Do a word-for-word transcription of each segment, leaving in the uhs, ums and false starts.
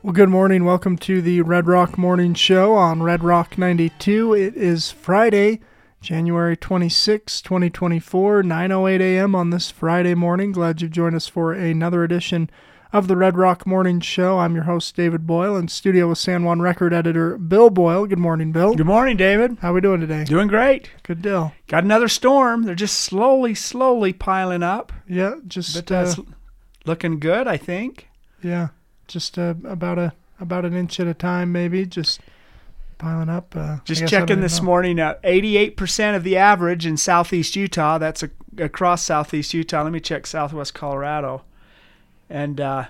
Well, good morning. Welcome to the Red Rock Morning Show on Red Rock ninety-two. It is Friday, January twenty-sixth, twenty twenty-four, nine oh eight a.m. on this Friday morning. Glad you've joined us for another edition of the Red Rock Morning Show. I'm your host, David Boyle, in studio with San Juan Record editor Bill Boyle. Good morning, Bill. Good morning, David. How we doing today? Doing great. Good deal. Got another storm. They're just slowly, slowly piling up. Yeah, just But that's uh, looking good, I think. yeah, just uh, about a about an inch at a time, maybe. Just piling up. Uh, Just I guess I checking don't this know. morning, uh, eighty-eight percent of the average in southeast Utah. That's a, across southeast Utah. Let me check southwest Colorado. And, uh,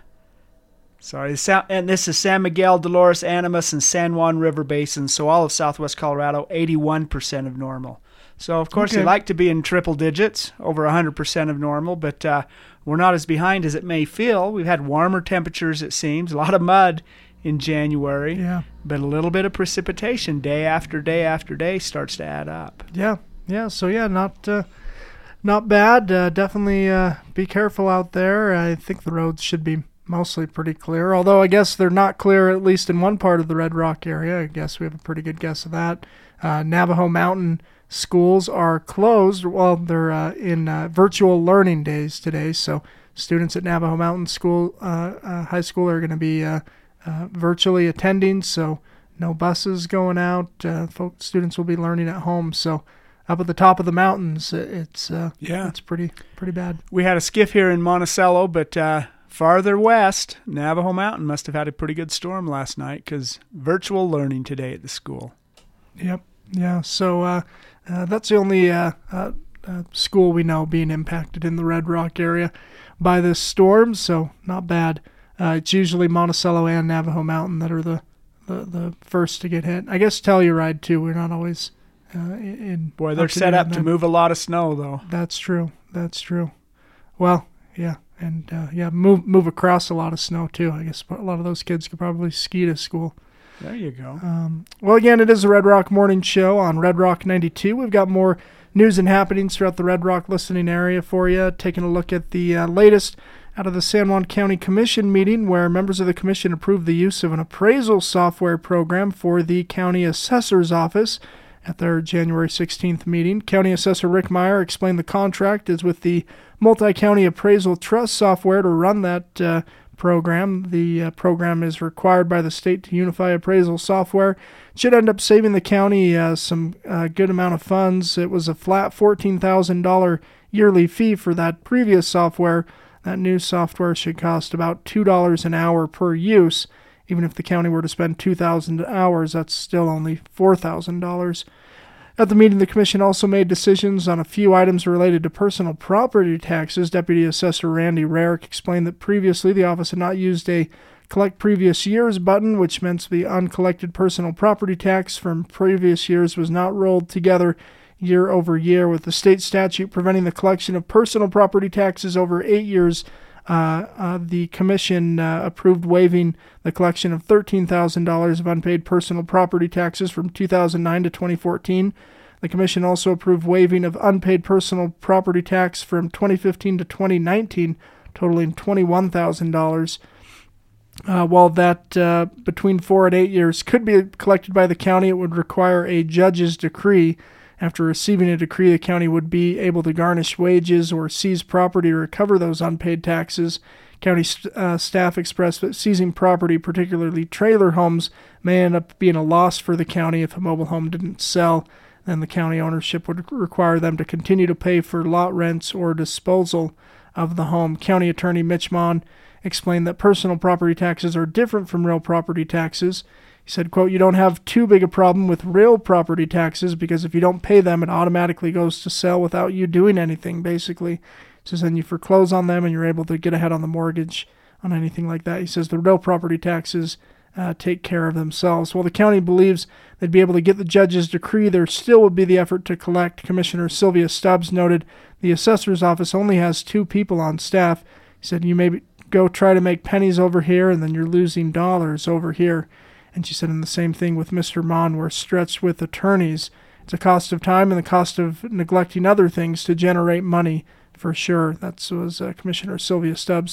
sorry, Sa- and this is San Miguel, Dolores, Animas, and San Juan River Basin. So all of southwest Colorado, eighty-one percent of normal. So, of course, Okay. they like to be in triple digits, over one hundred percent of normal, but uh, we're not as behind as it may feel. We've had warmer temperatures, it seems, a lot of mud in January, Yeah, but a little bit of precipitation day after day after day starts to add up. yeah, yeah. So yeah, not uh, not bad. Uh, definitely uh, be careful out there. I think the roads should be mostly pretty clear, although I guess they're not clear, at least in one part of the Red Rock area. I guess we have a pretty good guess of that. Uh, Navajo Mountain schools are closed. Well, they're uh, in uh, virtual learning days today, so students at Navajo Mountain School, uh, uh, High School, are going to be uh, uh, virtually attending, so no buses going out. Uh, folks, students will be learning at home. So up at the top of the mountains, it- it's uh, Yeah. it's pretty pretty bad. We had a skiff here in Monticello, but uh, farther west, Navajo Mountain must have had a pretty good storm last night because virtual learning today at the school. Yep. Yeah. So uh, uh, that's the only uh, uh, uh, school we know being impacted in the Red Rock area by this storm. So not bad. Uh, it's usually Monticello and Navajo Mountain that are the, the, the first to get hit. I guess Telluride too. We're not always uh, in. in Boy, they're up to set date up on to that. move a lot of snow, though. That's true. That's true. Well, yeah, and uh, yeah, move move across a lot of snow too. I guess a lot of those kids could probably ski to school. There you go. Um, well, again, it is the Red Rock Morning Show on Red Rock ninety-two. We've got more news and happenings throughout the Red Rock listening area for you. Taking a look at the uh, latest out of the San Juan County Commission meeting, where members of the commission approved the use of an appraisal software program for the county assessor's office at their January sixteenth meeting. County Assessor Rick Meyer explained the contract is with the Multi-County Appraisal Trust software to run that uh, program. The uh, program is required by the state to unify appraisal software. It should end up saving the county uh, some uh, good amount of funds. It was a flat fourteen thousand dollars yearly fee for that previous software. That new software should cost about two dollars an hour per use. Even if the county were to spend two thousand hours, that's still only four thousand dollars. At the meeting, the commission also made decisions on a few items related to personal property taxes. Deputy Assessor Randy Rarick explained that previously the office had not used a collect previous years button, which meant the uncollected personal property tax from previous years was not rolled together year over year, with the state statute preventing the collection of personal property taxes over eight years. Uh, uh, the commission uh, approved waiving the collection of thirteen thousand dollars of unpaid personal property taxes from two thousand nine to twenty fourteen. The commission also approved waiving of unpaid personal property tax from twenty fifteen to twenty nineteen, totaling twenty-one thousand dollars. Uh, while that uh, between four and eight years could be collected by the county, it would require a judge's decree. After receiving a decree, the county would be able to garnish wages or seize property to recover those unpaid taxes. County st- uh, staff expressed that seizing property, particularly trailer homes, may end up being a loss for the county if a mobile home didn't sell. Then the county ownership would require them to continue to pay for lot rents or disposal of the home. County Attorney Mitch Mon explained that personal property taxes are different from real property taxes. He said, quote, "You don't have too big a problem with real property taxes because if you don't pay them, it automatically goes to sell without you doing anything, basically." He says, then you foreclose on them and you're able to get ahead on the mortgage on anything like that. He says the real property taxes uh, take care of themselves. While the county believes they'd be able to get the judge's decree, there still would be the effort to collect. Commissioner Sylvia Stubbs noted the assessor's office only has two people on staff. He said, you may go try to make pennies over here and then you're losing dollars over here. And she said, and the same thing with Mister Mon, we're stretched with attorneys. It's a cost of time and the cost of neglecting other things to generate money, for sure. That was uh, Commissioner Sylvia Stubbs.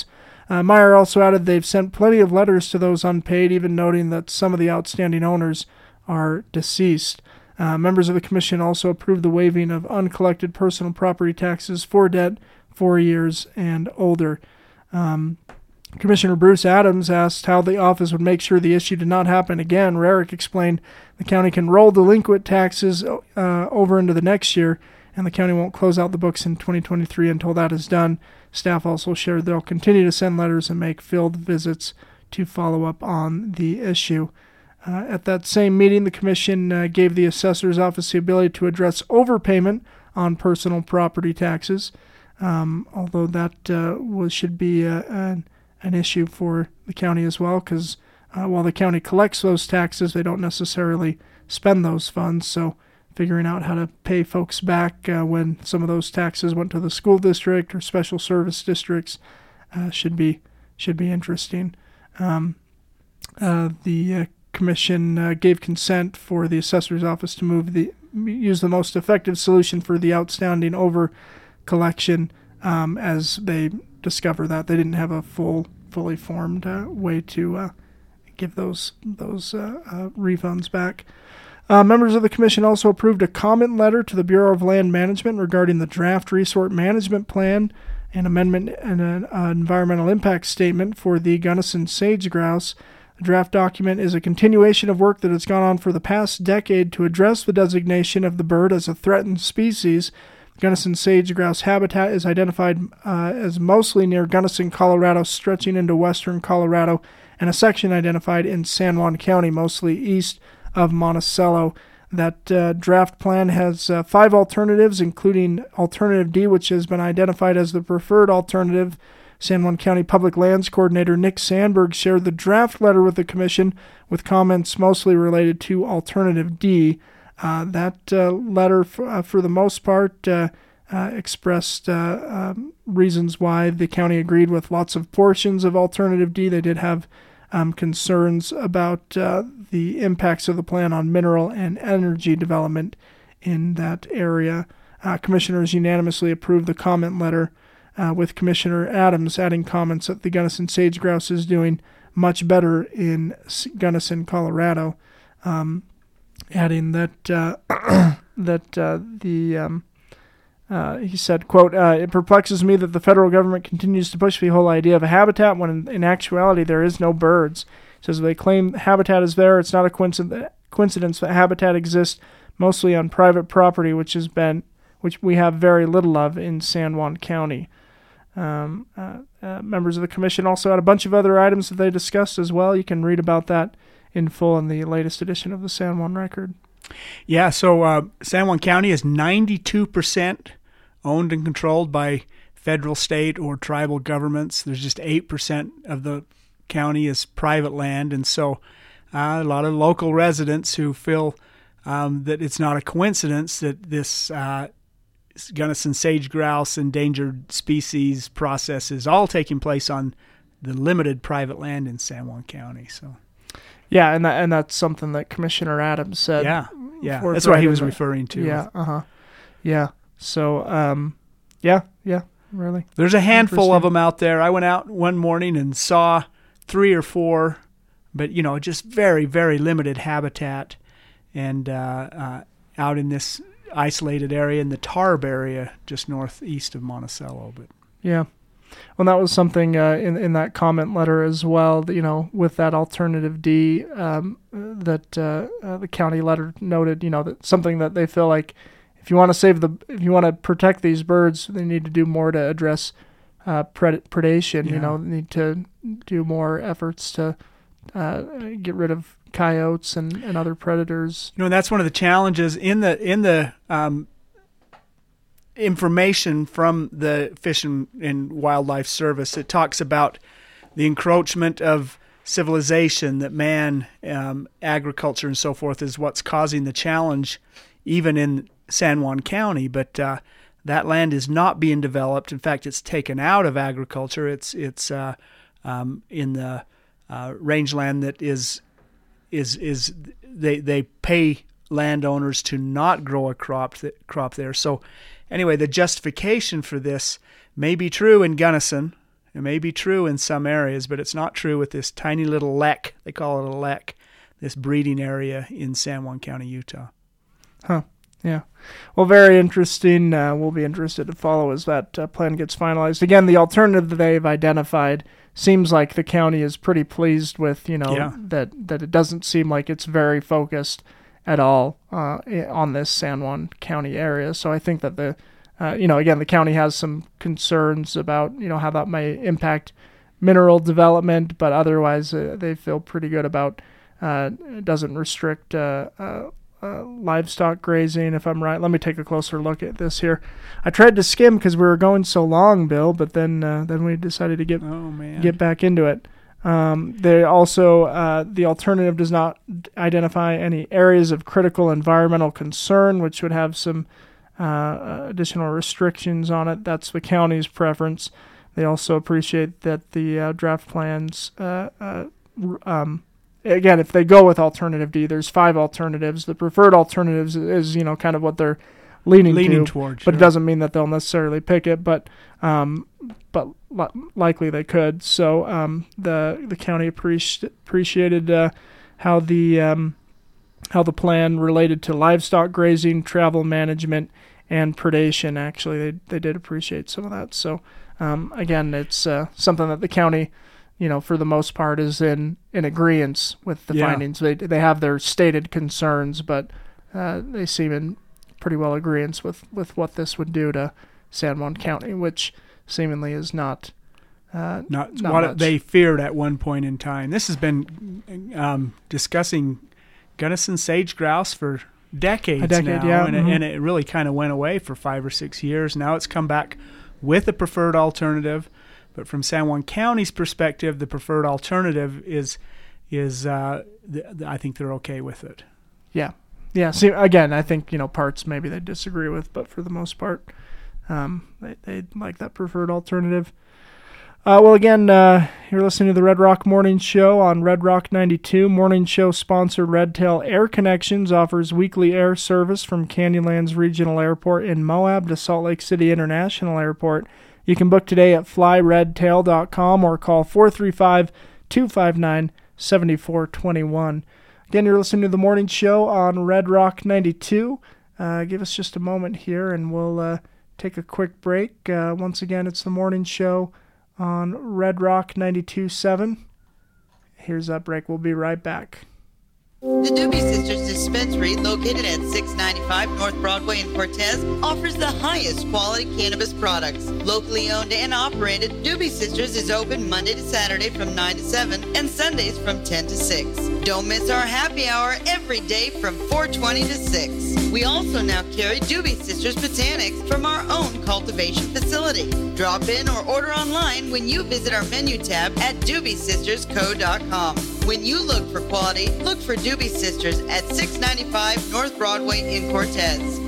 Uh, Meyer also added they've sent plenty of letters to those unpaid, even noting that some of the outstanding owners are deceased. Uh, members of the commission also approved the waiving of uncollected personal property taxes for debt four years and older. Um, Commissioner Bruce Adams asked how the office would make sure the issue did not happen again. Rarick explained the county can roll delinquent taxes uh, over into the next year, and the county won't close out the books in twenty twenty-three until that is done. Staff also shared they'll continue to send letters and make field visits to follow up on the issue. Uh, at that same meeting, the commission uh, gave the assessor's office the ability to address overpayment on personal property taxes, um, although that uh, was should be uh, an, an issue for the county as well, because uh, while the county collects those taxes, they don't necessarily spend those funds. So figuring out how to pay folks back uh, when some of those taxes went to the school district or special service districts uh, should be should be interesting. Um, uh, the uh, commission uh, gave consent for the assessor's office to move the use the most effective solution for the outstanding over collection um, as they discover that they didn't have a full fully formed uh, way to uh, give those those uh, uh, refunds back. Uh, members of the commission also approved a comment letter to the Bureau of Land Management regarding the draft resort management plan and amendment and an uh, environmental impact statement for the Gunnison sage grouse. The draft document is a continuation of work that has gone on for the past decade to address the designation of the bird as a threatened species. Gunnison sage grouse habitat is identified uh, as mostly near Gunnison, Colorado, stretching into western Colorado, and a section identified in San Juan County, mostly east of Monticello. That uh, draft plan has uh, five alternatives, including Alternative D, which has been identified as the preferred alternative. San Juan County Public Lands Coordinator Nick Sandberg shared the draft letter with the commission with comments mostly related to Alternative D. Uh, that uh, letter, for, uh, for the most part, uh, uh, expressed uh, um, reasons why the county agreed with lots of portions of Alternative D. They did have um, concerns about uh, the impacts of the plan on mineral and energy development in that area. Uh, commissioners unanimously approved the comment letter, uh, with Commissioner Adams adding comments that the Gunnison sage grouse is doing much better in Gunnison, Colorado, um, adding that uh, that uh, the um, uh, he said, quote, uh, it perplexes me that the federal government continues to push the whole idea of a habitat when in, in actuality there is no birds. He says they claim habitat is there. It's not a coincidence coincidence that habitat exists mostly on private property, which has been which we have very little of in San Juan County. Um, uh, uh, members of the commission also had a bunch of other items that they discussed as well. You can read about that in full in the latest edition of the San Juan Record. Yeah, so uh, San Juan County is ninety-two percent owned and controlled by federal, state, or tribal governments. There's just eight percent of the county is private land, and so uh, a lot of local residents who feel um, that it's not a coincidence that this uh, Gunnison sage grouse endangered species process is all taking place on the limited private land in San Juan County. So, yeah, and that, and that's something that Commissioner Adams said. Yeah, yeah, that's what he was referring to. Yeah, uh huh. Yeah. So, um, yeah, yeah, really. There's a handful of them out there. I went out one morning and saw three or four, but you know, just very, very limited habitat, and uh, uh, out in this isolated area in the Tarb area, just northeast of Monticello. But yeah, well, that was something uh, in in that comment letter as well. You know, with that Alternative D, um, that uh, uh, the county letter noted. You know, that something that they feel like if you want to save the, if you want to protect these birds, they need to do more to address uh, pred- predation. Yeah. You know, they need to do more efforts to uh, get rid of coyotes and, and other predators. You know, that's one of the challenges in the in the um, information from the Fish and, and Wildlife Service. It talks about the encroachment of civilization, that man, um, agriculture, and so forth is what's causing the challenge, even in San Juan County. But uh, that land is not being developed. In fact, it's taken out of agriculture. It's it's uh, um, in the uh, rangeland that is. Is is they they pay landowners to not grow a crop th- crop there. So anyway, the justification for this may be true in Gunnison, It may be true in some areas, but it's not true with this tiny little lek. They call it a lek, this breeding area in San Juan County, Utah. Huh. Yeah. Well, very interesting. Uh, we'll be interested to follow as that uh, plan gets finalized. Again, the alternative that they've identified seems like the county is pretty pleased with, you know, Yeah. that, that it doesn't seem like it's very focused at all uh, on this San Juan County area. So I think that the, uh, you know, again, the county has some concerns about, you know, how that may impact mineral development, but otherwise uh, they feel pretty good about uh, it doesn't restrict uh, uh, uh, livestock grazing, if I'm right. Let me take a closer look at this here. I tried to skim because we were going so long, Bill, but then uh, then we decided to get Oh, man. get back into it. Um, they also, uh, the alternative does not identify any areas of critical environmental concern, which would have some uh, additional restrictions on it. That's the county's preference. They also appreciate that the uh, draft plans, uh, uh, um, again, if they go with alternative D, there's five alternatives. The preferred alternatives is, you know, kind of what they're leaning, Leaning to, towards, but sure. it doesn't mean that they'll necessarily pick it, but um, but li- likely they could. So um, the the county appreci- appreciated uh, how the um, how the plan related to livestock grazing, travel management, and predation. Actually, they they did appreciate some of that. So um, again, it's uh, something that the county, you know, for the most part, is in in agreement with the Yeah. findings. They they have their stated concerns, but uh, they seem in pretty well agreeance with, with what this would do to San Juan County, which seemingly is not uh, Not, not what much. they feared at one point in time. This has been um, discussing Gunnison sage grouse for decades A decade, now, yeah, and, mhm. it, and it really kind of went away for five or six years. Now it's come back with a preferred alternative, but from San Juan County's perspective, the preferred alternative is is uh, th- I think they're okay with it. Yeah. Yeah. See, again, I think, you know, parts maybe they disagree with, but for the most part, um, they, they like that preferred alternative. Uh, well, again, uh, you're listening to the Red Rock Morning Show on Red Rock ninety-two. Morning Show sponsor Redtail Air Connections offers weekly air service from Canyonlands Regional Airport in Moab to Salt Lake City International Airport. You can book today at fly redtail dot com or call four three five, two five nine, seven four two one. Again, you're listening to the morning show on Red Rock ninety-two. Uh, give us just a moment here, and we'll uh, take a quick break. Uh, once again, it's the morning show on Red Rock ninety-two point seven. Here's that break. We'll be right back. The Doobie Sisters Dispensary, located at six ninety-five North Broadway in Cortez, offers the highest quality cannabis products. Locally owned and operated, Doobie Sisters is open Monday to Saturday from nine to seven and Sundays from ten to six. Don't miss our happy hour every day from four twenty to six. We also now carry Doobie Sisters Botanics from our own cultivation facility. Drop in or order online when you visit our menu tab at doobie sisters co dot com. When you look for quality, look for Doobie Sisters at six ninety-five North Broadway in Cortez.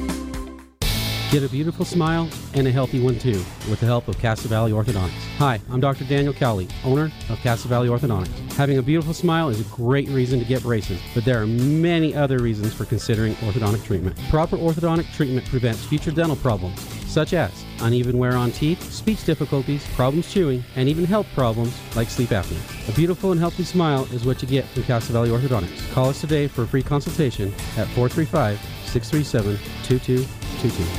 Get a beautiful smile and a healthy one too with the help of Casa Valley Orthodontics. Hi, I'm Doctor Daniel Cowley, owner of Casa Valley Orthodontics. Having a beautiful smile is a great reason to get braces, but there are many other reasons for considering orthodontic treatment. Proper orthodontic treatment prevents future dental problems, such as uneven wear on teeth, speech difficulties, problems chewing, and even health problems like sleep apnea. A beautiful and healthy smile is what you get from Casa Valley Orthodontics. Call us today for a free consultation at four three five, six three seven, two two two two.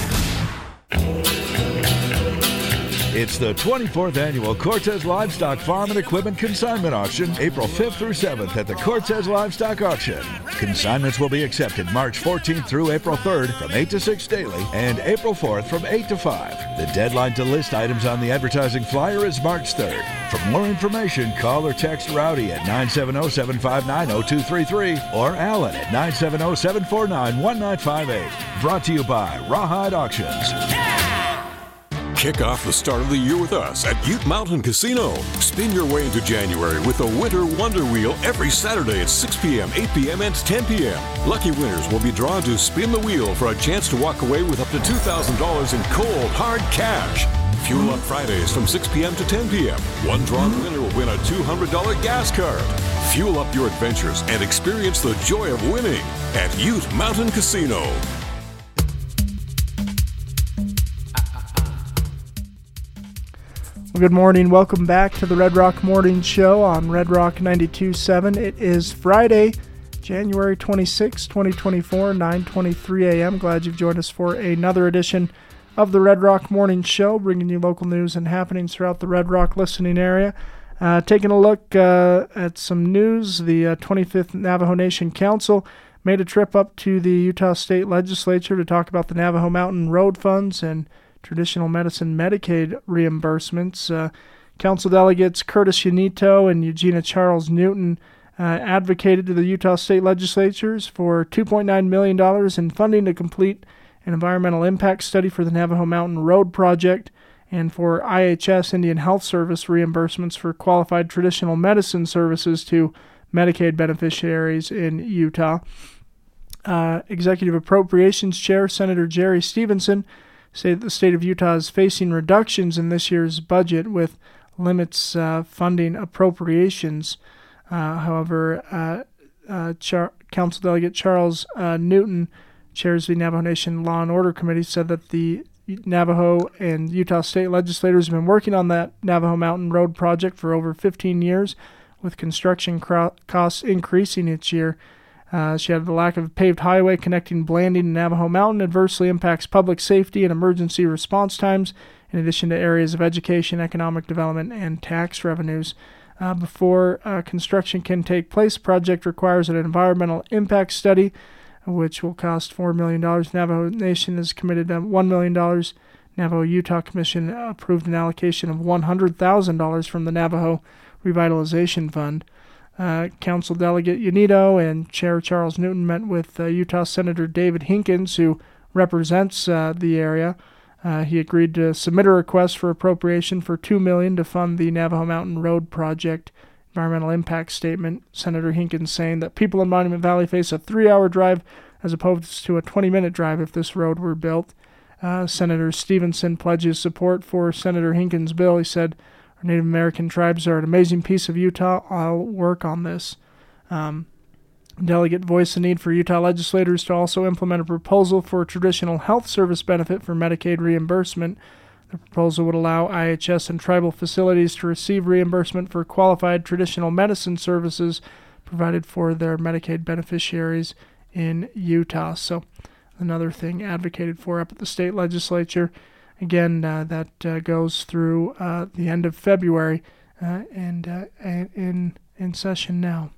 It's the twenty-fourth Annual Cortez Livestock Farm and Equipment Consignment Auction, April fifth through seventh at the Cortez Livestock Auction. Consignments will be accepted March fourteenth through April third from eight to six daily and April fourth from eight to five. The deadline to list items on the advertising flyer is March third. For more information, call or text Rowdy at nine seven zero, seven five nine, zero two three three or Alan at nine seven zero, seven four nine, one nine five eight. Brought to you by Rawhide Auctions. Kick off the start of the year with us at Ute Mountain Casino. Spin your way into January with the Winter Wonder Wheel every Saturday at six p.m., eight p.m., and ten p.m. Lucky winners will be drawn to spin the wheel for a chance to walk away with up to two thousand dollars in cold, hard cash. Fuel Up Fridays from six p.m. to ten p.m. One drawn winner will win a two hundred dollars gas card. Fuel up your adventures and experience the joy of winning at Ute Mountain Casino. Well, good morning. Welcome back to the Red Rock Morning Show on Red Rock ninety-two point seven. It is Friday, January twenty-sixth, twenty twenty-four, nine twenty-three a.m. Glad you've joined us for another edition of the Red Rock Morning Show, bringing you local news and happenings throughout the Red Rock listening area. Uh, taking a look uh, at some news, the uh, twenty-fifth Navajo Nation Council made a trip up to the Utah State Legislature to talk about the Navajo Mountain Road Funds and traditional medicine Medicaid reimbursements. Uh, Council delegates Curtis Yanito and Eugenia Charles Newton uh, advocated to the Utah State Legislatures for two point nine million dollars in funding to complete an environmental impact study for the Navajo Mountain Road Project and for I H S Indian Health Service reimbursements for qualified traditional medicine services to Medicaid beneficiaries in Utah. Uh, Executive Appropriations Chair Senator Jerry Stevenson said that the state of Utah is facing reductions in this year's budget with limits uh, funding appropriations. Uh, however, uh, uh, Char- Council Delegate Charles uh, Newton, chairs the Navajo Nation Law and Order Committee, said that the Navajo and Utah state legislators have been working on that Navajo Mountain Road project for over fifteen years, with construction cro- costs increasing each year. Uh, she added the lack of a paved highway connecting Blanding and Navajo Mountain adversely impacts public safety and emergency response times, in addition to areas of education, economic development, and tax revenues. Uh, before uh, construction can take place, the project requires an environmental impact study, which will cost four million dollars. Navajo Nation is committed to one million dollars. Navajo Utah Commission approved an allocation of one hundred thousand dollars from the Navajo Revitalization Fund. Uh, Council Delegate Yanito and Chair Charles Newton met with uh, Utah Senator David Hinkins, who represents uh, the area. Uh, he agreed to submit a request for appropriation for two million dollars to fund the Navajo Mountain Road Project environmental impact statement. Senator Hinkins saying that people in Monument Valley face a three-hour drive as opposed to a twenty-minute drive if this road were built. Uh, Senator Stevenson pledges support for Senator Hinkins' bill. He said, "Our Native American tribes are an amazing piece of Utah. I'll work on this." Um, Delegate voiced the need for Utah legislators to also implement a proposal for a traditional health service benefit for Medicaid reimbursement. The proposal would allow I H S and tribal facilities to receive reimbursement for qualified traditional medicine services provided for their Medicaid beneficiaries in Utah. So another thing advocated for up at the state legislature. Again, uh, that uh, goes through uh, the end of February uh, and uh, in in session now.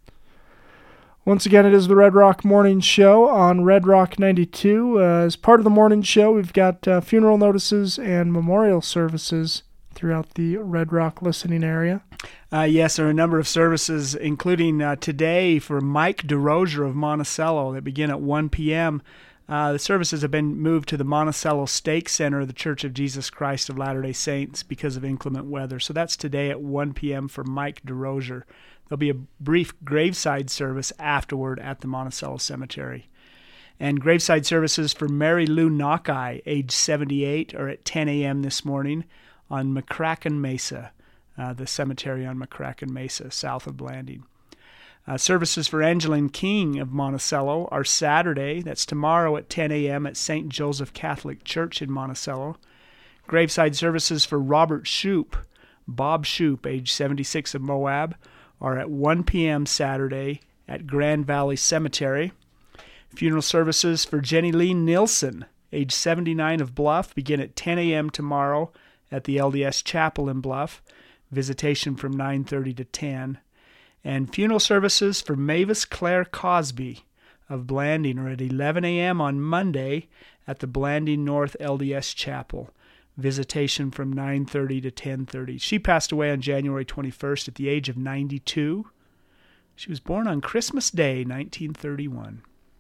Once again, it is the Red Rock Morning Show on Red Rock ninety-two. Uh, as part of the morning show, we've got uh, funeral notices and memorial services throughout the Red Rock listening area. Uh, yes, there are a number of services, including uh, today for Mike DeRozier of Monticello that begin at one p.m. Uh, the services have been moved to the Monticello Stake Center of the Church of Jesus Christ of Latter-day Saints because of inclement weather. So that's today at one p.m. for Mike DeRozier. There'll be a brief graveside service afterward at the Monticello Cemetery. And graveside services for Mary Lou Knockeye, age seventy-eight, are at ten a.m. this morning on McCracken Mesa, uh, the cemetery on McCracken Mesa, south of Blanding. Uh, services for Angeline King of Monticello are Saturday, that's tomorrow at ten a.m. at Saint Joseph Catholic Church in Monticello. Graveside services for Robert Shoup, Bob Shoup, age seventy-six of Moab, are at one p.m. Saturday at Grand Valley Cemetery. Funeral services for Jenny Lee Nilsson, age seventy-nine of Bluff, begin at ten a.m. tomorrow at the L D S Chapel in Bluff. Visitation from nine thirty to ten. And funeral services for Mavis Claire Cosby of Blanding are at eleven a.m. on Monday at the Blanding North L D S Chapel. Visitation from nine thirty to ten thirty. She passed away on January twenty-first at the age of ninety-two. She was born on Christmas Day, nineteen thirty-one.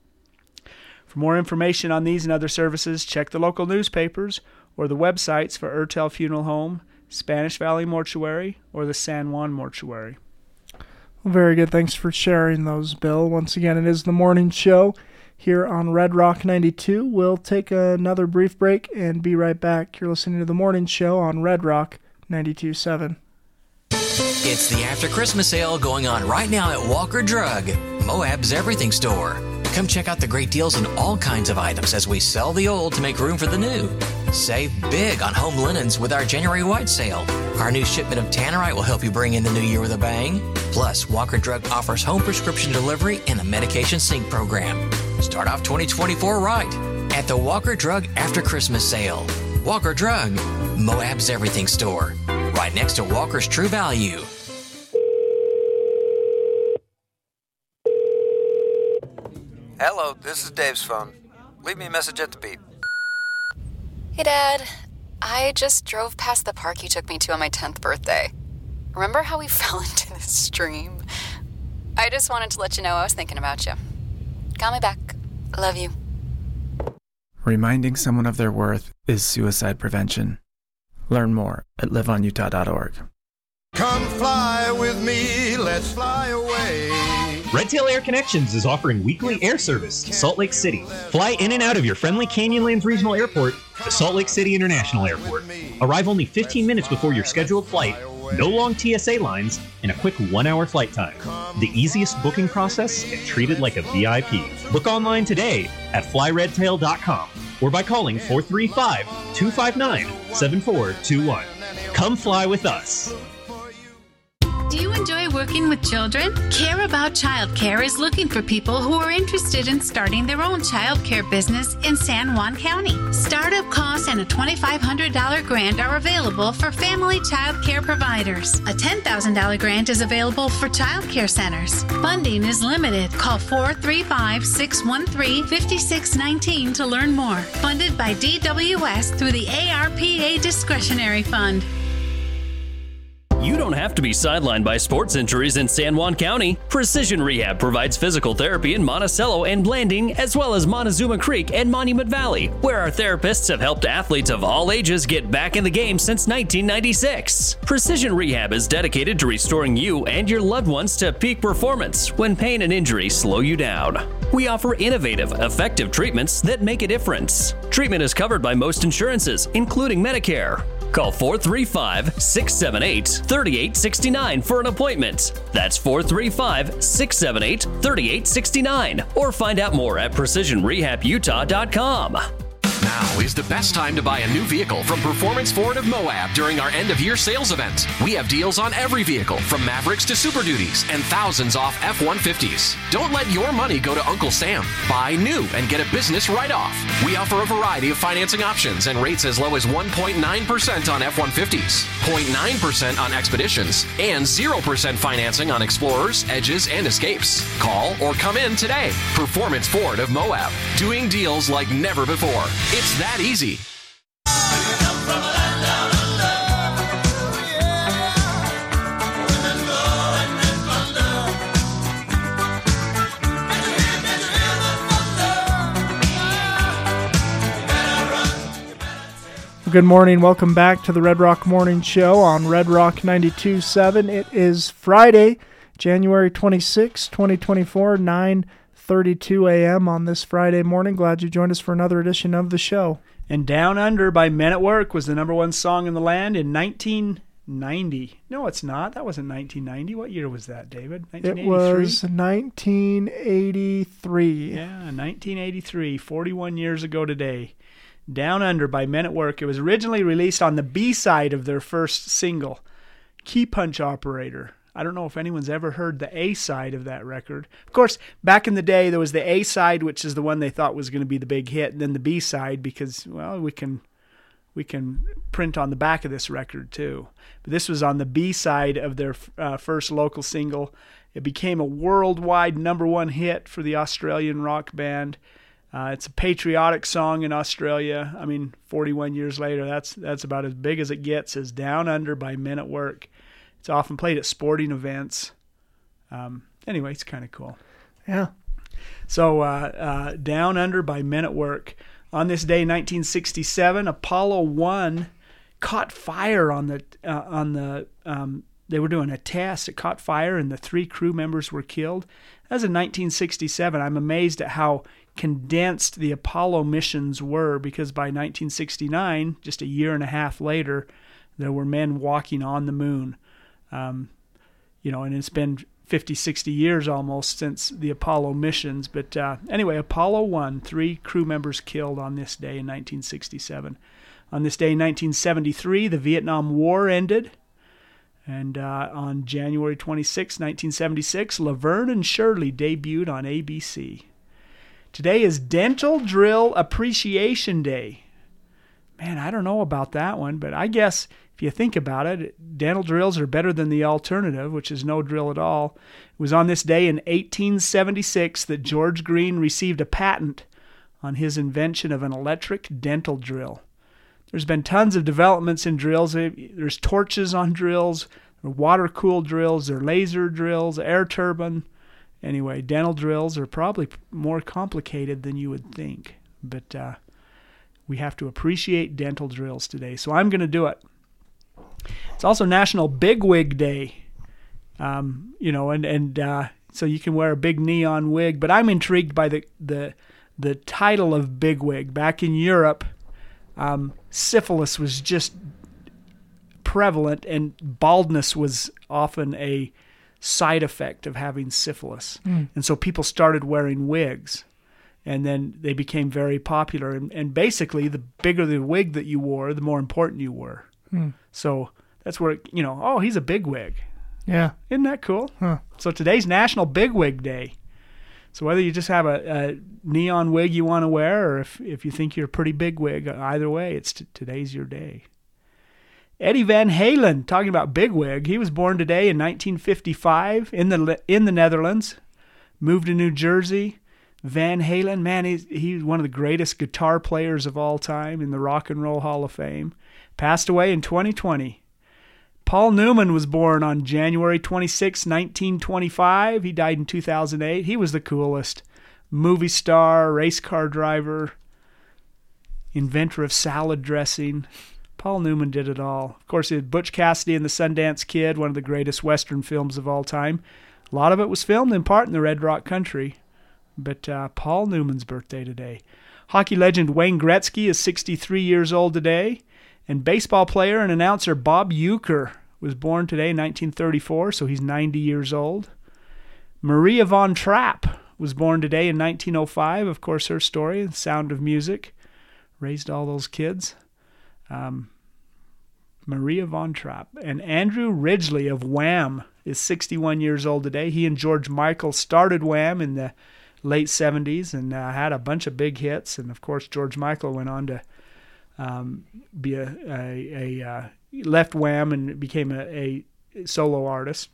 For more information on these and other services, check the local newspapers or the websites for Ertel Funeral Home, Spanish Valley Mortuary, or the San Juan Mortuary. Very good. Thanks for sharing those, Bill. Once again, it is the morning show here on Red Rock ninety-two. We'll take another brief break and be right back. You're listening to the morning show on Red Rock ninety-two point seven. It's the after Christmas sale going on right now at Walker Drug, Moab's everything store. Come check out the great deals on all kinds of items as we sell the old to make room for the new. Save big on home linens with our January White Sale. Our new shipment of Tannerite will help you bring in the new year with a bang. Plus, Walker Drug offers home prescription delivery and a medication sync program. Start off twenty twenty-four right at the Walker Drug After Christmas Sale. Walker Drug, Moab's everything store, right next to Walker's True Value. Hello, this is Dave's phone. Leave me a message at the beep. Hey, Dad. I just drove past the park you took me to on my tenth birthday. Remember how we fell into the stream? I just wanted to let you know I was thinking about you. Got my back. Love you. Reminding someone of their worth is suicide prevention. Learn more at live on utah dot org. Come fly with me, let's fly away. Redtail Air Connections is offering weekly air service to Salt Lake City. Fly in and out of your friendly Canyonlands Regional Airport to Salt Lake City International Airport. Arrive only fifteen minutes before your scheduled flight, no long T S A lines, and a quick one-hour flight time. The easiest booking process and treated like a V I P. Book online today at fly redtail dot com or by calling four three five, two five nine, seven four two one. Come fly with us. Do you enjoy working with children? Care About Childcare is looking for people who are interested in starting their own childcare business in San Juan County. Startup costs and a twenty-five hundred dollars grant are available for family childcare providers. A ten thousand dollars grant is available for childcare centers. Funding is limited. Call four three five, six one three, five six one nine to learn more. Funded by D W S through the A R P A Discretionary Fund. You don't have to be sidelined by sports injuries in San Juan County. Precision Rehab provides physical therapy in Monticello and Blanding, as well as Montezuma Creek and Monument Valley, where our therapists have helped athletes of all ages get back in the game since nineteen ninety-six. Precision Rehab is dedicated to restoring you and your loved ones to peak performance when pain and injury slow you down. We offer innovative, effective treatments that make a difference. Treatment is covered by most insurances, including Medicare. Call four three five, six seven eight, three eight six nine for an appointment. That's four three five, six seven eight, three eight six nine. Or find out more at precision rehab utah dot com. Now is the best time to buy a new vehicle from Performance Ford of Moab during our end-of-year sales event. We have deals on every vehicle, from Mavericks to Super Duties, and thousands off F one fifties. Don't let your money go to Uncle Sam. Buy new and get a business write-off. We offer a variety of financing options and rates as low as one point nine percent on F one fifties, zero point nine percent on Expeditions, and zero percent financing on Explorers, Edges, and Escapes. Call or come in today. Performance Ford of Moab, doing deals like never before. It's that easy. Good morning. Welcome back to the Red Rock Morning Show on Red Rock ninety-two point seven. It is Friday, January twenty-sixth, twenty twenty-four, nine thirty-two a.m. on this Friday morning. Glad you joined us for another edition of the show. And Down Under by Men at Work was the number one song in the land in nineteen ninety. No, it's not. That wasn't nineteen ninety. What year was that, David? nineteen eighty-three? It was nineteen eighty-three. Yeah, nineteen eighty-three, forty-one years ago today. Down Under by Men at Work. It was originally released on the B-side of their first single, Key Punch Operator. I don't know if anyone's ever heard the A-side of that record. Of course, back in the day, there was the A-side, which is the one they thought was going to be the big hit, and then the B-side because, well, we can we can print on the back of this record too. But this was on the B-side of their uh, first local single. It became a worldwide number one hit for the Australian rock band. Uh, it's a patriotic song in Australia. I mean, forty-one years later, that's that's about as big as it gets, as Down Under by Men at Work. It's often played at sporting events. Um, anyway, it's kind of cool. Yeah. So uh, uh, Down Under by Men at Work. On this day, nineteen sixty-seven, Apollo one caught fire on the uh, on the. Um, they were doing a test. It caught fire, and the three crew members were killed. That was in nineteen sixty-seven. I'm amazed at how condensed the Apollo missions were, because by nineteen sixty-nine, just a year and a half later, there were men walking on the moon. Um, you know, and it's been fifty, sixty years almost since the Apollo missions. But uh, anyway, Apollo one, three crew members killed on this day in nineteen sixty-seven. On this day in nineteen seventy-three, the Vietnam War ended. And uh, on January twenty-sixth, nineteen seventy-six, Laverne and Shirley debuted on A B C. Today is Dental Drill Appreciation Day. Man, I don't know about that one, but I guess if you think about it, dental drills are better than the alternative, which is no drill at all. It was on this day in eighteen seventy-six that George Green received a patent on his invention of an electric dental drill. There's been tons of developments in drills. There's torches on drills, water-cooled drills, there are laser drills, air turbine. Anyway, dental drills are probably more complicated than you would think. But uh, we have to appreciate dental drills today, so I'm going to do it. It's also National Bigwig Day. Um, you know, and, and uh, so you can wear a big neon wig. But I'm intrigued by the, the, the title of bigwig. Back in Europe, um, syphilis was just prevalent, and baldness was often a side effect of having syphilis. Mm. And so people started wearing wigs, and then they became very popular. And, and basically, the bigger the wig that you wore, the more important you were. Mm. So that's where, you know, oh, he's a bigwig. Yeah. Isn't that cool? Huh. So today's National Bigwig Day. So whether you just have a, a neon wig you want to wear, or if, if you think you're a pretty big wig, either way, it's t- today's your day. Eddie Van Halen, talking about bigwig, he was born today in nineteen fifty-five in the in the Netherlands, moved to New Jersey. Van Halen, man, he's, he's one of the greatest guitar players of all time in the Rock and Roll Hall of Fame. Passed away in twenty twenty. Paul Newman was born on January twenty-sixth, nineteen twenty-five. He died in two thousand eight. He was the coolest. Movie star, race car driver, inventor of salad dressing. Paul Newman did it all. Of course, he had Butch Cassidy and the Sundance Kid, one of the greatest Western films of all time. A lot of it was filmed in part in the Red Rock Country. But uh, Paul Newman's birthday today. Hockey legend Wayne Gretzky is sixty-three years old today. And baseball player and announcer Bob Uecker was born today in nineteen thirty-four, so he's ninety years old. Maria von Trapp was born today in nineteen oh five. Of course, her story, The Sound of Music, raised all those kids. Um, Maria von Trapp. And Andrew Ridgeley of Wham is sixty-one years old today. He and George Michael started Wham in the late seventies and uh, had a bunch of big hits. And, of course, George Michael went on to um, be a, a, a uh, left Wham and became a, a solo artist.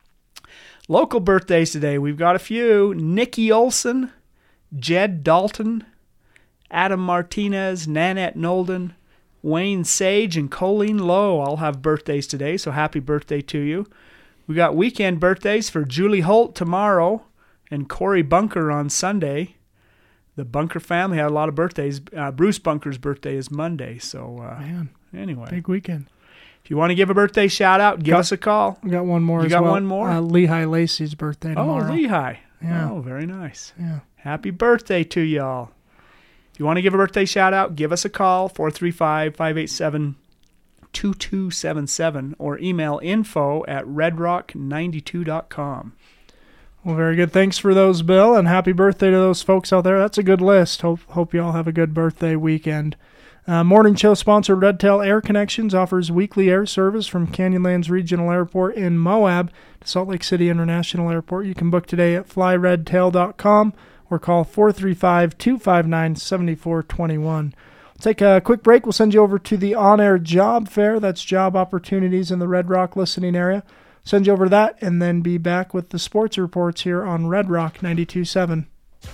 Local birthdays today, we've got a few. Nikki Olson, Jed Dalton, Adam Martinez, Nanette Nolden, Wayne Sage, and Colleen Lowe all have birthdays today, so happy birthday to you. We got weekend birthdays for Julie Holt tomorrow and Corey Bunker on Sunday. The Bunker family had a lot of birthdays. Uh, Bruce Bunker's birthday is Monday, so uh, Man, anyway. Big weekend. If you want to give a birthday shout-out, give got, us a call. We got one more you as got well. one more? Uh, Lehigh Lacey's birthday tomorrow. Oh, Lehigh. Yeah. Oh, very nice. Yeah. Happy birthday to y'all. If you want to give a birthday shout-out, give us a call, four three five, five eight seven, two two seven seven, or email info at red rock ninety-two dot com. Well, very good. Thanks for those, Bill, and happy birthday to those folks out there. That's a good list. Hope hope you all have a good birthday weekend. Uh, morning show sponsor Redtail Air Connections offers weekly air service from Canyonlands Regional Airport in Moab to Salt Lake City International Airport. You can book today at fly red tail dot com or call four three five, two five nine, seven four two one. We'll take a quick break. We'll send you over to the on-air job fair. That's job opportunities in the Red Rock listening area. Send you over to that and then be back with the sports reports here on Red Rock ninety-two point seven.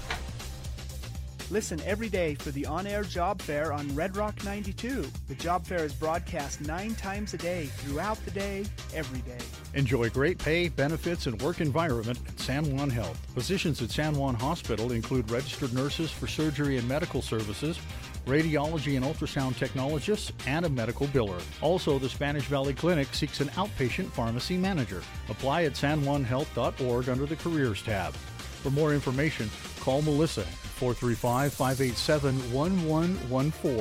Listen every day for the on-air job fair on Red Rock ninety-two. The job fair is broadcast nine times a day, throughout the day, every day. Enjoy great pay, benefits, and work environment at San Juan Health. Positions at San Juan Hospital include registered nurses for surgery and medical services, radiology and ultrasound technologists, and a medical biller. Also, the Spanish Valley Clinic seeks an outpatient pharmacy manager. Apply at san juan health dot org under the Careers tab. For more information, call Melissa at four three five, five eight seven, one one one four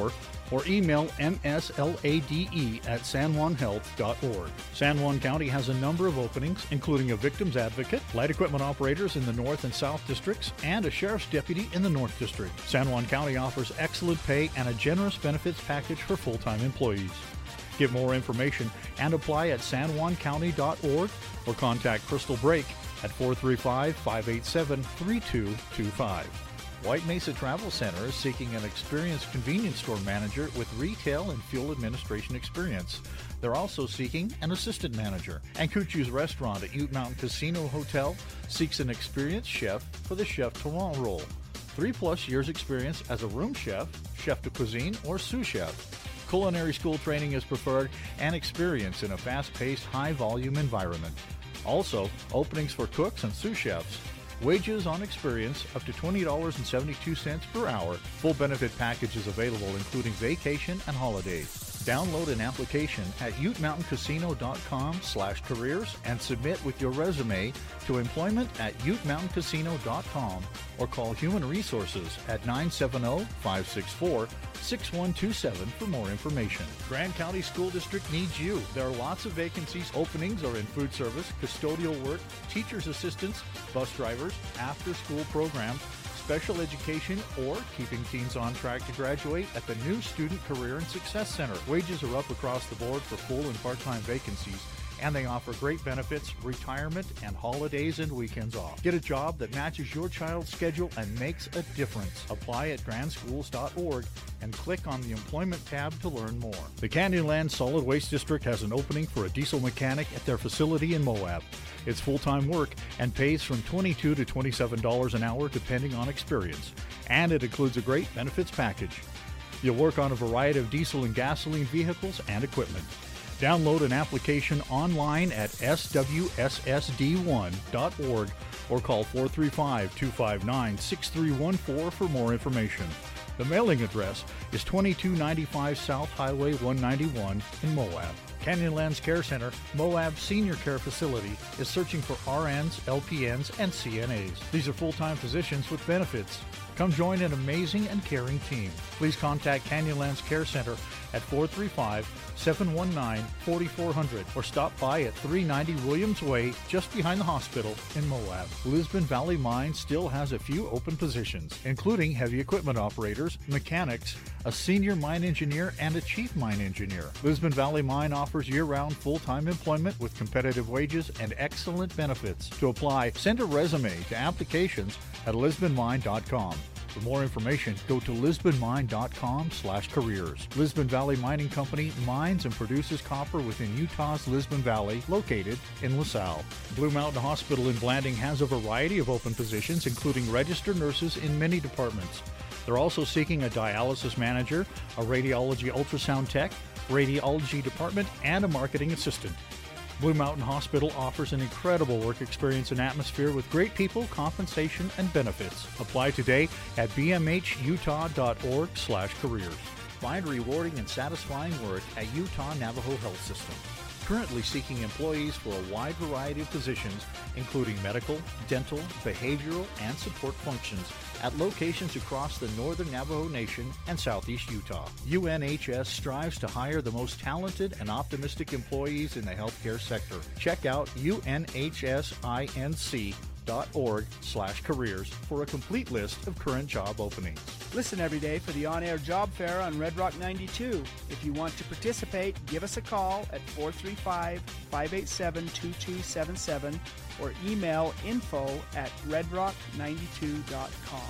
or email m s lade at san juan health dot org. San Juan County has a number of openings, including a victim's advocate, light equipment operators in the North and South Districts, and a sheriff's deputy in the North District. San Juan County offers excellent pay and a generous benefits package for full-time employees. Get more information and apply at san juan county dot org or contact Crystal Brake at four three five, five eight seven, three two two five. White Mesa Travel Center is seeking an experienced convenience store manager with retail and fuel administration experience. They're also seeking an assistant manager. And Cucci's Restaurant at Ute Mountain Casino Hotel seeks an experienced chef for the Chef Tourant role. Three plus years experience as a room chef, chef de cuisine, or sous chef. Culinary school training is preferred and experience in a fast-paced, high-volume environment. Also, openings for cooks and sous chefs. Wages on experience up to twenty dollars and seventy-two cents per hour. Full benefit package is available, including vacation and holidays. Download an application at ute mountain casino dot com slash careers and submit with your resume to employment at ute mountain casino dot com or call Human Resources at nine seven zero, five six four, six one two seven for more information. Grand County School District needs you. There are lots of vacancies. Openings are in food service, custodial work, teacher's assistants, bus drivers, after-school program, special education, or keeping teens on track to graduate at the new Student Career and Success Center. Wages are up across the board for full and part-time vacancies, and they offer great benefits, retirement, and holidays and weekends off. Get a job that matches your child's schedule and makes a difference. Apply at grand schools dot org and click on the Employment tab to learn more. The Canyonlands Solid Waste District has an opening for a diesel mechanic at their facility in Moab. It's full-time work and pays from twenty-two dollars to twenty-seven dollars an hour depending on experience. And it includes a great benefits package. You'll work on a variety of diesel and gasoline vehicles and equipment. Download an application online at s w s s d one dot org or call four three five, two five nine, six three one four for more information. The mailing address is twenty-two ninety-five South Highway one ninety-one in Moab. Canyonlands Care Center, Moab Senior Care Facility, is searching for R Ns, L P Ns, and C N As. These are full-time positions with benefits. Come join an amazing and caring team. Please contact Canyonlands Care Center at four three five, seven one nine, four four zero zero or stop by at three ninety Williams Way, just behind the hospital in Moab. Lisbon Valley Mine still has a few open positions, including heavy equipment operators, mechanics, a senior mine engineer, and a chief mine engineer. Lisbon Valley Mine offers year-round full-time employment with competitive wages and excellent benefits. To apply, send a resume to applications at lisbon mine dot com. For more information, go to lisbon mine dot com slash careers. Lisbon Valley Mining Company mines and produces copper within Utah's Lisbon Valley, located in LaSalle. Blue Mountain Hospital in Blanding has a variety of open positions, including registered nurses in many departments. They're also seeking a dialysis manager, a radiology ultrasound tech, radiology department, and a marketing assistant. Blue Mountain Hospital offers an incredible work experience and atmosphere with great people, compensation, and benefits. Apply today at b m h utah dot org slash careers. Find rewarding and satisfying work at Utah Navajo Health System. Currently seeking employees for a wide variety of positions, including medical, dental, behavioral, and support functions at locations across the northern Navajo Nation and southeast Utah. U N H S strives to hire the most talented and optimistic employees in the healthcare sector. Check out U N H S inc dot org slash careers for a complete list of current job openings. Listen every day for the on-air job fair on Red Rock ninety-two. If you want to participate, give us a call at four three five, five eight seven, two two seven seven or email info at red rock ninety-two dot com.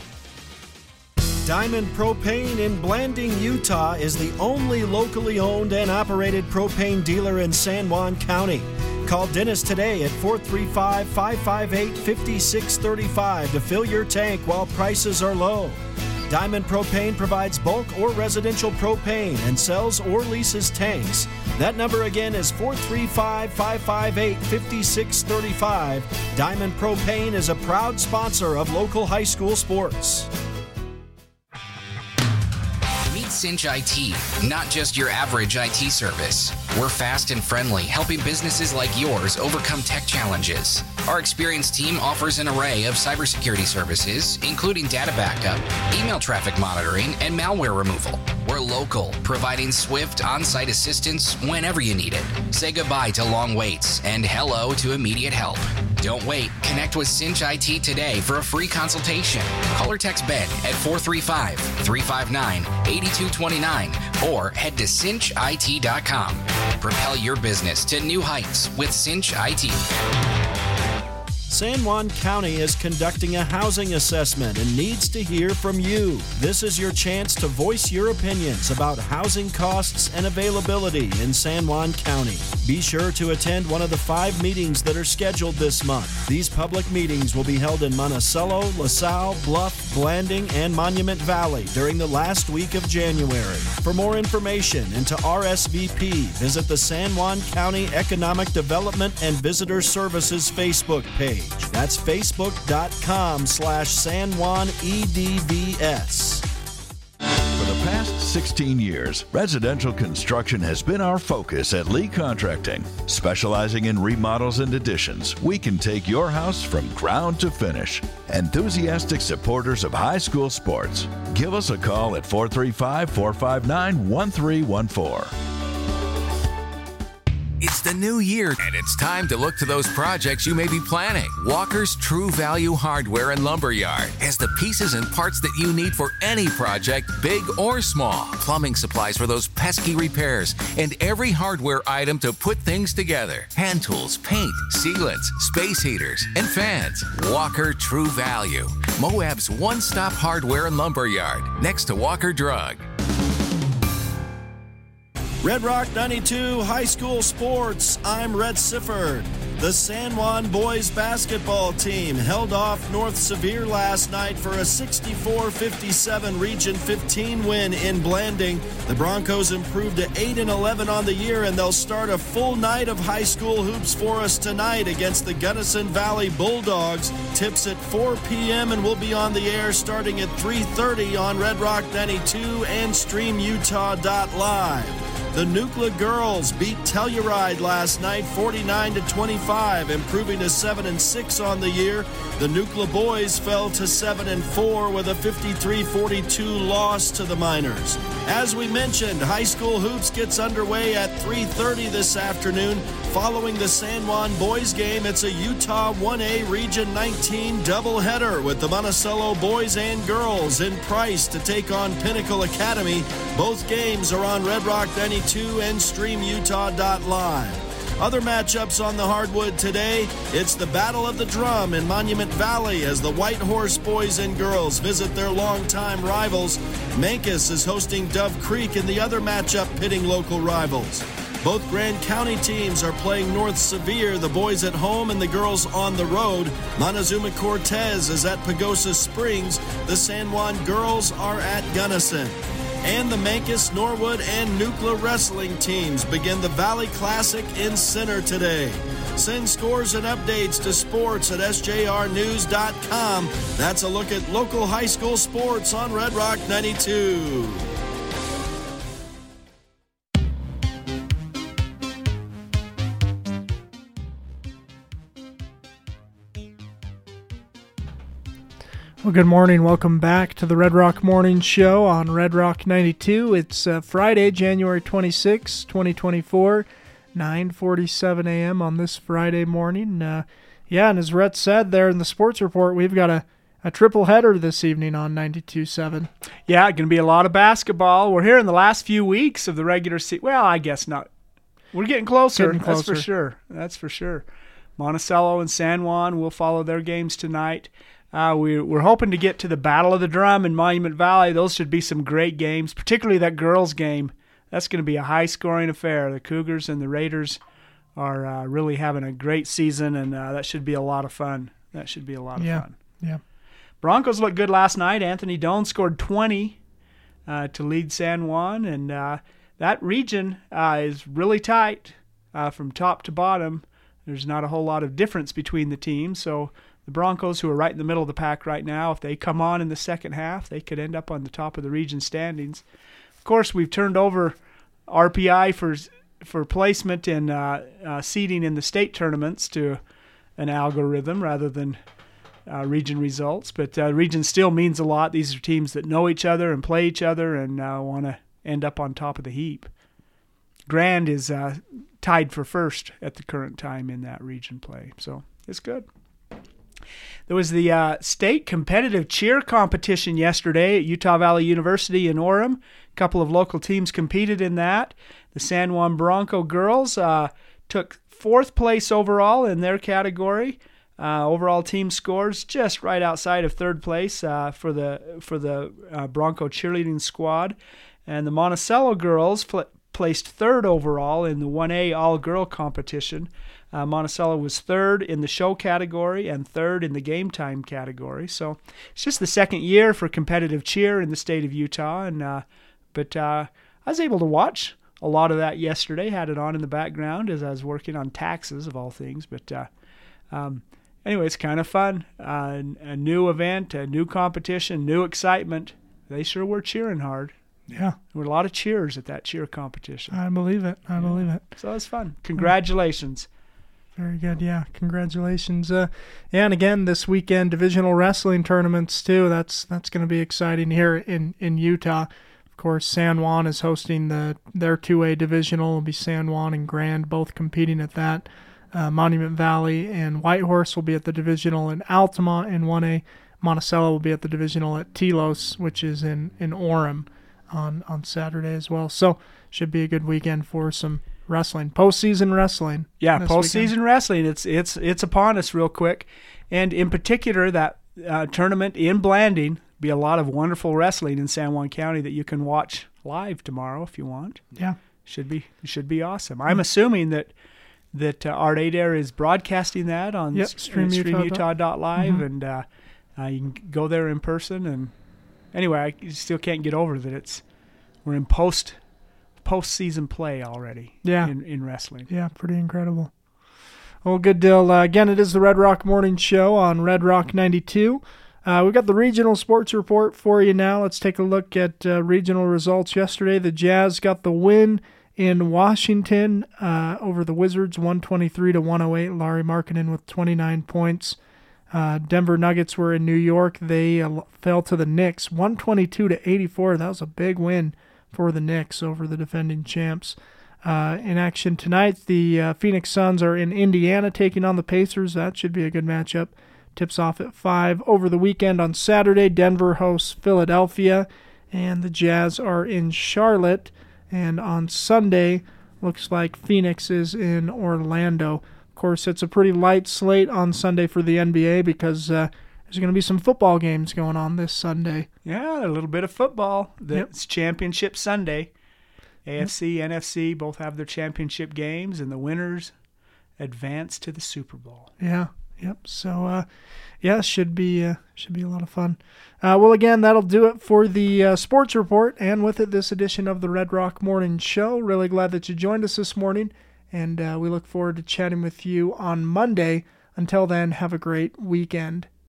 Diamond Propane in Blanding, Utah is the only locally owned and operated propane dealer in San Juan County. Call Dennis today at four three five, five five eight, five six three five to fill your tank while prices are low. Diamond Propane provides bulk or residential propane and sells or leases tanks. That number again is four three five, five five eight, five six three five. Diamond Propane is a proud sponsor of local high school sports. Meet Cinch I T, not just your average I T service. We're fast and friendly, helping businesses like yours overcome tech challenges. Our experienced team offers an array of cybersecurity services, including data backup, email traffic monitoring, and malware removal. We're local, providing swift on-site assistance whenever you need it. Say goodbye to long waits and hello to immediate help. Don't wait. Connect with Cinch I T today for a free consultation. Call or text Ben at four three five, three five nine, eight two two nine or head to cinch I T dot com. Propel your business to new heights with Cinch I T. San Juan County is conducting a housing assessment and needs to hear from you. This is your chance to voice your opinions about housing costs and availability in San Juan County. Be sure to attend one of the five meetings that are scheduled this month. These public meetings will be held in Monticello, LaSalle, Bluff, Blanding, and Monument Valley during the last week of January. For more information and to R S V P, visit the San Juan County Economic Development and Visitor Services Facebook page. That's facebook.com slash San Juan E D V S. For the past sixteen years, residential construction has been our focus at Lee Contracting. Specializing in remodels and additions, we can take your house from ground to finish. Enthusiastic supporters of high school sports, give us a call at four three five, four five nine, one three one four. It's the new year, and it's time to look to those projects you may be planning. Walker's True Value Hardware and Lumberyard has the pieces and parts that you need for any project, big or small. Plumbing supplies for those pesky repairs, and every hardware item to put things together. Hand tools, paint, sealants, space heaters, and fans. Walker True Value, Moab's one-stop hardware and lumberyard, next to Walker Drug. Red Rock ninety-two High School Sports, I'm Red Sifford. The San Juan boys basketball team held off North Sevier last night for a sixty-four fifty-seven Region fifteen win in Blanding. The Broncos improved to eight and eleven on the year, and they'll start a full night of high school hoops for us tonight against the Gunnison Valley Bulldogs. Tips at four p.m. and we'll be on the air starting at three thirty on Red Rock ninety-two and stream utah dot live. The Nucla girls beat Telluride last night forty-nine to twenty-five, improving to seven and six on the year. The Nucla boys fell to seven and four with a fifty-three forty-two loss to the Miners. As we mentioned, high school hoops gets underway at three thirty this afternoon. Following the San Juan boys game, it's a Utah one A Region nineteen doubleheader with the Monticello boys and girls in Price to take on Pinnacle Academy. Both games are on Red Rock ninety-two and stream utah dot live. Other matchups on the hardwood today, it's the Battle of the Drum in Monument Valley as the White Horse boys and girls visit their longtime rivals. Mancos is hosting Dove Creek in the other matchup pitting local rivals. Both Grand County teams are playing North Sevier, the boys at home and the girls on the road. Montezuma Cortez is at Pagosa Springs. The San Juan girls are at Gunnison. And the Mancos, Norwood, and Nucla wrestling teams begin the Valley Classic in Center today. Send scores and updates to sports at S J R news dot com. That's a look at local high school sports on Red Rock ninety-two. Well, good morning. Welcome back to the Red Rock Morning Show on Red Rock ninety-two. It's uh, Friday, January twenty-sixth, twenty twenty-four, nine forty-seven a.m. on this Friday morning. Uh, yeah, and as Rhett said there in the sports report, we've got a, a triple header this evening on ninety-two point seven. Yeah, going to be a lot of basketball. We're here in the last few weeks of the regular season. Well, I guess not. We're getting closer. Getting closer. That's for sure. That's for sure. Monticello and San Juan will follow their games tonight. Uh, we, we're hoping to get to the Battle of the Drum in Monument Valley. Those should be some great games, particularly that girls' game. That's going to be a high-scoring affair. The Cougars and the Raiders are uh, really having a great season, and uh, that should be a lot of fun. That should be a lot of yeah. fun. Yeah. Broncos looked good last night. Anthony Doan scored twenty uh, to lead San Juan, and uh, that region uh, is really tight uh, from top to bottom. There's not a whole lot of difference between the teams, so the Broncos, who are right in the middle of the pack right now, if they come on in the second half, they could end up on the top of the region standings. Of course, we've turned over R P I for for placement in uh, uh, seeding in the state tournaments to an algorithm rather than uh, region results. But uh, region still means a lot. These are teams that know each other and play each other and uh, want to end up on top of the heap. Grand is uh, tied for first at the current time in that region play, so it's good. There was the uh, state competitive cheer competition yesterday at Utah Valley University in Orem. A couple of local teams competed in that. The San Juan Bronco girls uh, took fourth place overall in their category. Uh, overall team scores just right outside of third place uh, for the for the uh, Bronco cheerleading squad. And the Monticello girls fl- placed third overall in the one A all-girl competition. Uh, Monticello was third in the show category and third in the game time category. So it's just the second year for competitive cheer in the state of Utah. And uh, but uh, I was able to watch a lot of that yesterday. Had it on in the background as I was working on taxes of all things. But uh, um, anyway, it's kind of fun. Uh, a new event, a new competition, new excitement. They sure were cheering hard. Yeah. There were a lot of cheers at that cheer competition. I believe it. I yeah. believe it. So it was fun. Congratulations. Very good. Yeah. Congratulations. Uh, and again, this weekend, divisional wrestling tournaments too. That's that's going to be exciting here in, in Utah. Of course, San Juan is hosting the their two A divisional. It'll be San Juan and Grand both competing at that. Uh, Monument Valley and Whitehorse will be at the divisional in Altamont in one A. Monticello will be at the divisional at Telos, which is in, in Orem. on on Saturday as well. So should be a good weekend for some wrestling, postseason wrestling. Yeah, postseason weekend. wrestling. It's it's it's upon us real quick, and in particular that uh, tournament in Blanding. Be a lot of wonderful wrestling in San Juan County that you can watch live tomorrow if you want. Yeah, should be should be awesome. I'm assuming that that uh, Art Adair is broadcasting that on yep, stream utah dot live, mm-hmm. and uh, uh, you can go there in person and. Anyway, I still can't get over that it's we're in post postseason play already. Yeah. in, in wrestling. Yeah, pretty incredible. Well, good deal. Uh, again, it is the Red Rock Morning Show on Red Rock ninety-two. Uh, we've got the regional sports report for you now. Let's take a look at uh, regional results yesterday. The Jazz got the win in Washington uh, over the Wizards, one twenty-three to one oh eight. Larry Markkinen with twenty-nine points. Uh, Denver Nuggets were in New York. They uh, fell to the Knicks, one twenty-two to eighty-four. That was a big win for the Knicks over the defending champs. Uh, in action tonight, the uh, Phoenix Suns are in Indiana taking on the Pacers. That should be a good matchup. Tips off at five. Over the weekend on Saturday, Denver hosts Philadelphia, and the Jazz are in Charlotte. And on Sunday, looks like Phoenix is in Orlando. Of course, it's a pretty light slate on Sunday for the N B A because uh, there's going to be some football games going on this Sunday. Yeah, a little bit of football. It's yep. Championship Sunday. A F C, yep. N F C both have their championship games, and the winners advance to the Super Bowl. Yeah, yep. So, uh, yeah, should be uh, should be a lot of fun. Uh, well, again, that'll do it for the uh, sports report, and with it, this edition of the Red Rock Morning Show. Really glad that you joined us this morning. And uh, we look forward to chatting with you on Monday. Until then, have a great weekend.